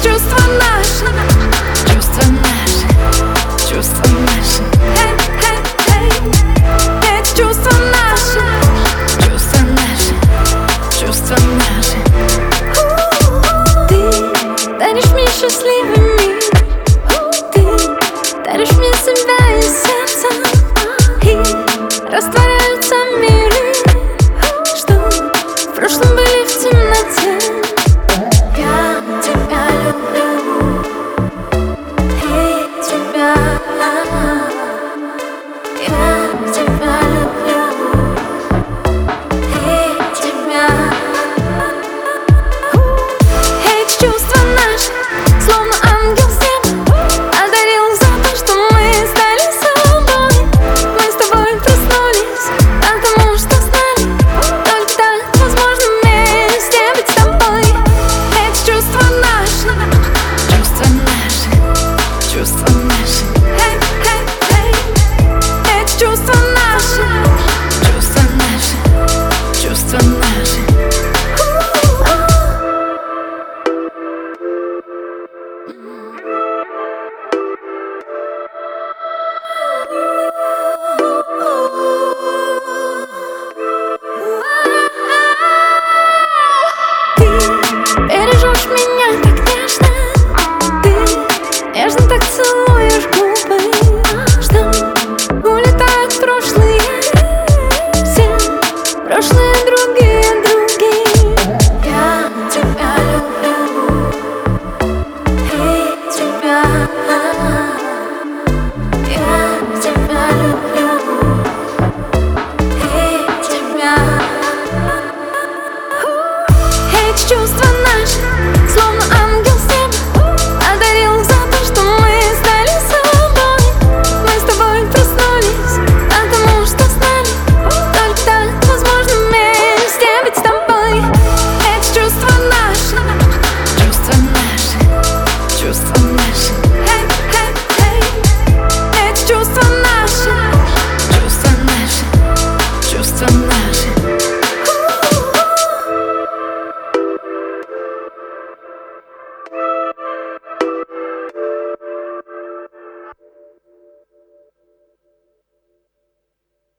чувства наши, чувства наши, чувства наши. Эти чувства наши, чувства наши, чувства наши. Ты даришь мне счастливый мир, ты даришь мне себя и сердце, и растворяются миры, что в прошлом были в темноте. Я тебя люблю, и тебя, я тебя люблю, и тебя. Эти чувства наши, словно ангел с неба, одарил за то, что мы стали собой. Мы с тобой проснулись, потому что знали, только так возможно вместе быть с тобой. Эти чувства наши, чувства наши, чувства наши. Эти чувства наши, чувства наши, чувства наши. Ты бережешь меня так нежно, ты нежно так целуешь губы, что улетают прошлые, все прошлые другие. Я тебя люблю, и тебя, я тебя люблю, и тебя. Эти чувства